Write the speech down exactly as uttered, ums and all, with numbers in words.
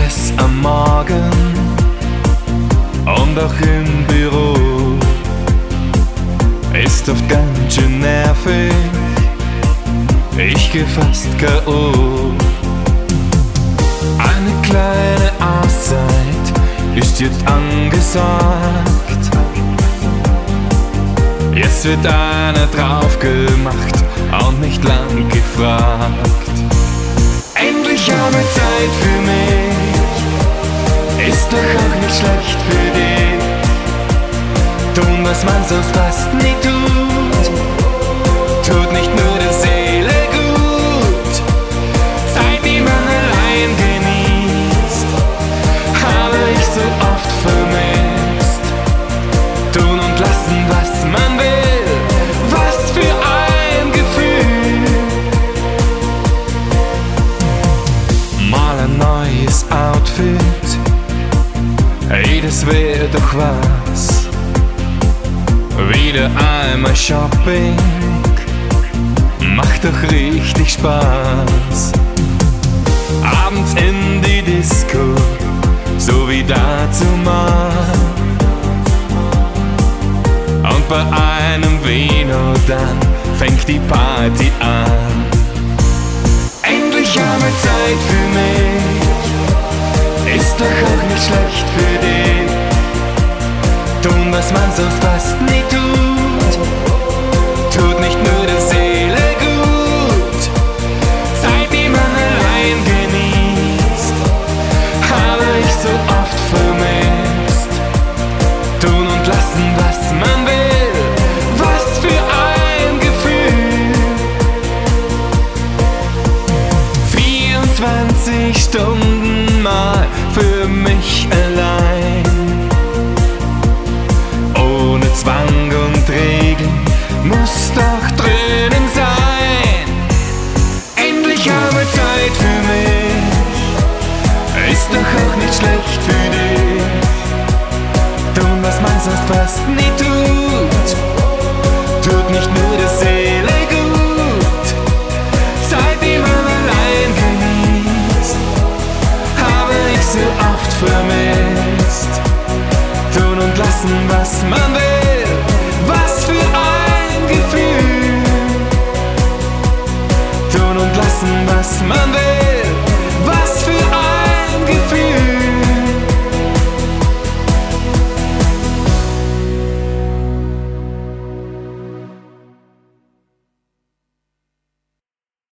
Stress am Morgen und auch im Büro ist oft ganz schön nervig, ich geh fast K O. Eine kleine Auszeit ist jetzt angesagt, jetzt wird einer drauf gemacht und nicht lang gefragt. Endlich habe Zeit für mich, ist doch auch nicht schlecht für dich. Tun, was man sonst fast nie tut, tut nicht nur der Seele gut. Zeit, die man allein genießt, habe ich so oft vermisst. Tun und lassen, was man will, was für ein Gefühl. Mal ein neues Outfit, hey, das wär doch was. Wieder einmal Shopping, macht doch richtig Spaß. Abends in die Disco, so wie dazu mal. Und bei einem Vino dann fängt die Party an. Endlich habe Zeit für mich, ist doch auch nicht schlecht für dich. Tun, was man sonst fast nie tut, tut nicht nur der Seele gut. Zeit, die man allein genießt, habe ich so oft vermisst. Tun und lassen, was man will, was für ein Gefühl. vierundzwanzig Stunden mal für mich allein, ohne Zwang und Regeln, muss doch drinnen sein. Endlich habe Zeit für mich, ist doch auch nicht schlecht für dich. Tun, was man sonst fast nie tut,